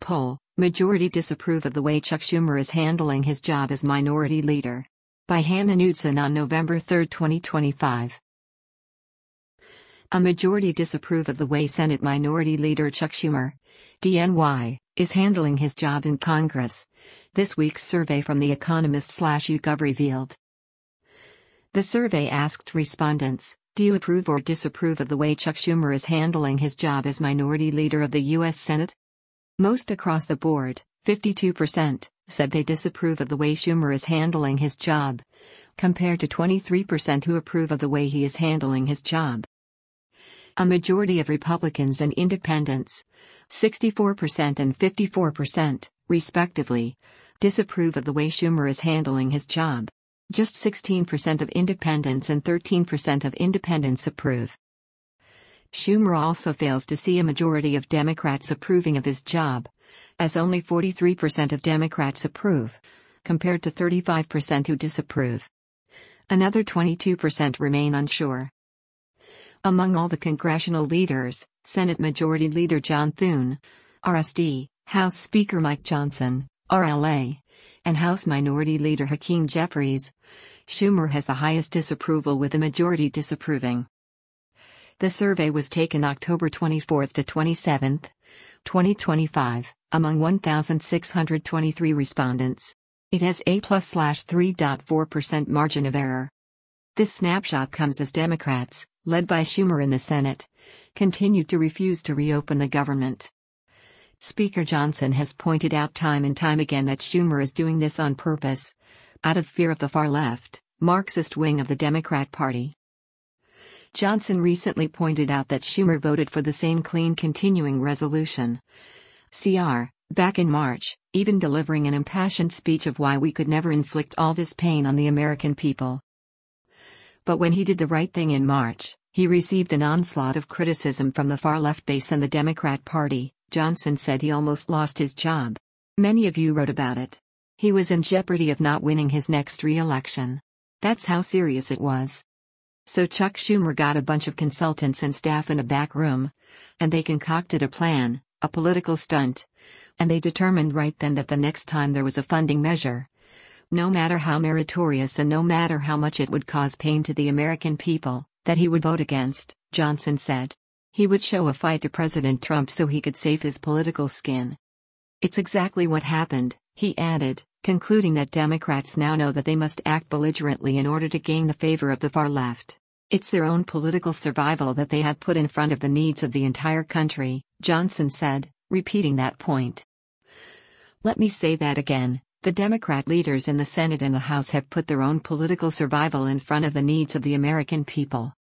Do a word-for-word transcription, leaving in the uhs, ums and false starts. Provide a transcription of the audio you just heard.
poll, majority disapprove of the way Chuck Schumer is handling his job as minority leader. By Hannah Knudsen on November third, twenty twenty-five. A majority disapprove of the way Senate Minority Leader Chuck Schumer, D N Y, is handling his job in Congress, this week's survey from The Economist slash YouGov revealed. The survey asked respondents, do you approve or disapprove of the way Chuck Schumer is handling his job as Minority Leader of the U S Senate? Most across the board, fifty-two percent, said they disapprove of the way Schumer is handling his job, compared to twenty-three percent who approve of the way he is handling his job. A majority of Republicans and Independents, sixty-four percent and fifty-four percent, respectively, disapprove of the way Schumer is handling his job. Just sixteen percent of Independents and thirteen percent of Independents approve. Schumer also fails to see a majority of Democrats approving of his job, as only forty-three percent of Democrats approve, compared to thirty-five percent who disapprove. Another twenty-two percent remain unsure. Among all the congressional leaders, Senate Majority Leader John Thune, R S D, House Speaker Mike Johnson, R L A, and House Minority Leader Hakeem Jeffries, Schumer has the highest disapproval with the majority disapproving. The survey was taken October twenty-fourth to twenty-seventh, twenty twenty-five, among one thousand six hundred twenty-three respondents. It has a plus slash three point four percent margin of error. This snapshot comes as Democrats, led by Schumer in the Senate, continue to refuse to reopen the government. Speaker Johnson has pointed out time and time again that Schumer is doing this on purpose, out of fear of the far-left, Marxist wing of the Democrat Party. Johnson recently pointed out that Schumer voted for the same clean continuing resolution, C R, back in March, even delivering an impassioned speech of why we could never inflict all this pain on the American people. But when he did the right thing in March, he received an onslaught of criticism from the far-left base and the Democrat Party. Johnson said he almost lost his job. Many of you wrote about it. He was in jeopardy of not winning his next re-election. That's how serious it was. So Chuck Schumer got a bunch of consultants and staff in a back room, and they concocted a plan, a political stunt, and they determined right then that the next time there was a funding measure, no matter how meritorious and no matter how much it would cause pain to the American people, that he would vote against, Johnson said. He would show a fight to President Trump so he could save his political skin. It's exactly what happened, he added, concluding that Democrats now know that they must act belligerently in order to gain the favor of the far left. It's their own political survival that they have put in front of the needs of the entire country, Johnson said, repeating that point. Let me say that again. The Democrat leaders in the Senate and the House have put their own political survival in front of the needs of the American people.